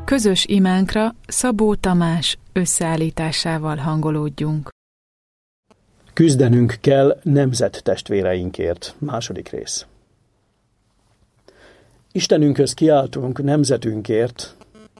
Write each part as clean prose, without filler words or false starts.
Közös imánkra Szabó Tamás összeállításával hangolódjunk. Küzdenünk kell nemzettestvéreinkért. Második rész. Istenünkhöz kiáltunk nemzetünkért.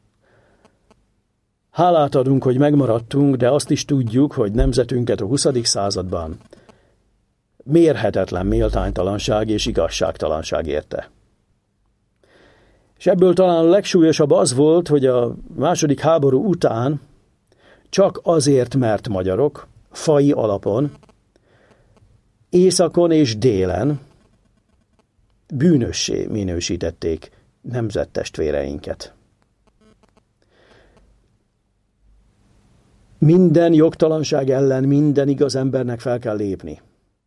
Hálát adunk, hogy megmaradtunk, de azt is tudjuk, hogy nemzetünket a 20. században mérhetetlen méltánytalanság és igazságtalanság érte. És ebből talán a legsúlyosabb az volt, hogy a második háború után csak azért, mert magyarok, faji alapon, északon és délen bűnössé minősítették nemzettestvéreinket. Minden jogtalanság ellen minden igaz embernek fel kell lépni.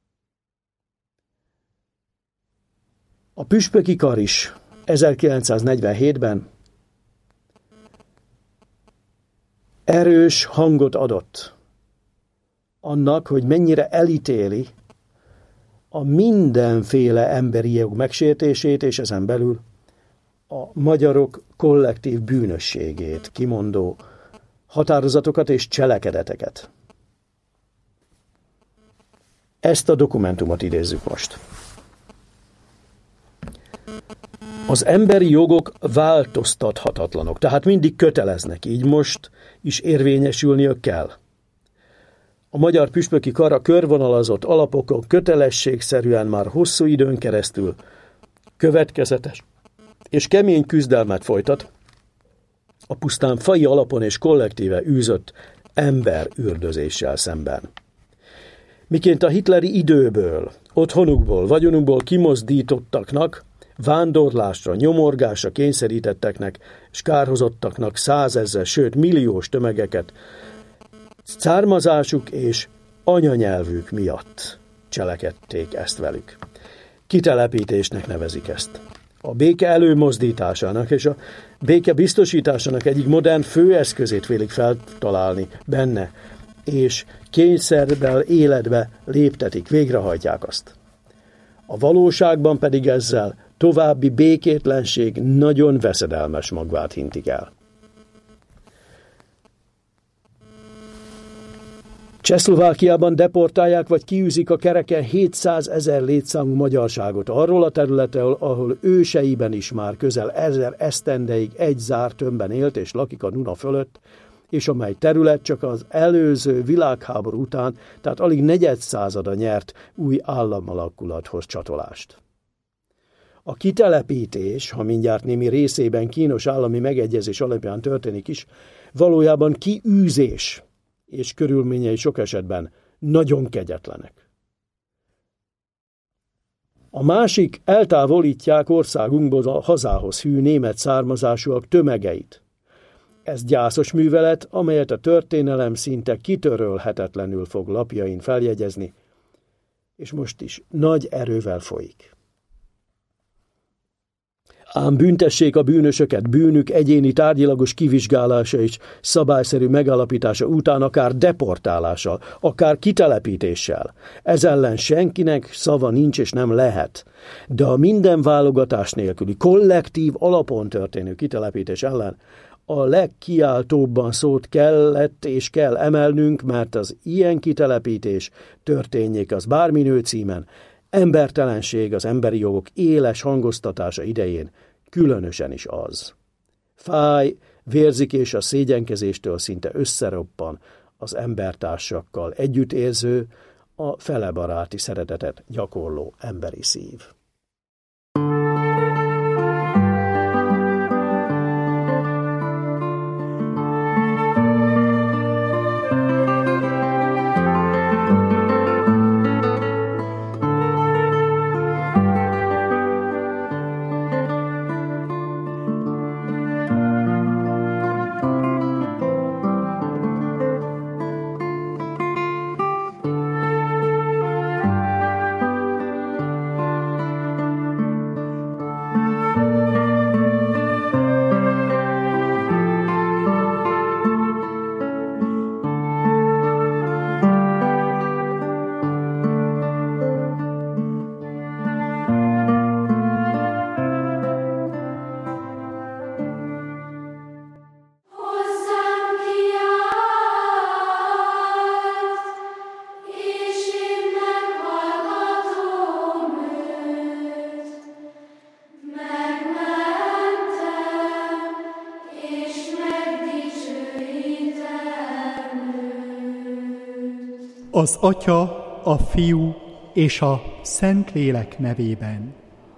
A püspöki kar is 1947-ben erős hangot adott annak, hogy mennyire elítéli a mindenféle emberi jog megsértését, és ezen belül a magyarok kollektív bűnösségét kimondó határozatokat és cselekedeteket. Ezt a dokumentumot idézzük most. Az emberi jogok változtathatatlanok, tehát mindig köteleznek, így most is érvényesülniük kell. A magyar püspöki kar a körvonalazott alapokon kötelességszerűen már hosszú időn keresztül következetes és kemény küzdelmet folytat a pusztán faji alapon és kollektíve űzött emberüldözéssel szemben. Miként a hitleri időből, otthonukból, vagyonukból kimozdítottaknak, vándorlásra, nyomorgásra kényszerítetteknek és kárhozottaknak 100 000, sőt milliós tömegeket származásuk és anyanyelvük miatt cselekedték ezt velük. Kitelepítésnek nevezik ezt. A béke előmozdításának és a béke biztosításának egyik modern főeszközét vélik feltalálni benne, és kényszerrel életbe léptetik, végrehajtják azt. A valóságban pedig ezzel további békétlenség nagyon veszedelmes magvát hintik el. Csehszlovákiában deportálják vagy kiűzik a kereken 700 000 létszámú magyarságot arról a területről, ahol őseiben is már közel 1000 esztendeig egy zárt tömbben élt és lakik a Duna fölött, és amely terület csak az előző világháború után, tehát alig negyedszázada nyert új államalakulathoz csatolást. A kitelepítés, ha mindjárt némi részében kínos állami megegyezés alapján történik is, valójában kiűzés, és körülményei sok esetben nagyon kegyetlenek. A másik, eltávolítják országunkból a hazához hű német származásúak tömegeit. Ez gyászos művelet, amelyet a történelem szinte kitörölhetetlenül fog lapjain feljegyezni, és most is nagy erővel folyik. Ám büntessék a bűnösöket bűnük egyéni tárgyilagos kivizsgálása és szabályszerű megállapítása után akár deportálással, akár kitelepítéssel. Ez ellen senkinek szava nincs és nem lehet. De a minden válogatás nélküli, kollektív alapon történő kitelepítés ellen a legkiáltóbban szót kellett és kell emelnünk, mert az ilyen kitelepítés történjék az bárminő címen, embertelenség az emberi jogok éles hangoztatása idején különösen is az. Fáj, vérzik és a szégyenkezéstől szinte összeroppan az embertársakkal együttérző, a felebaráti szeretetet gyakorló emberi szív. Az Atya, a Fiú és a Szentlélek nevében.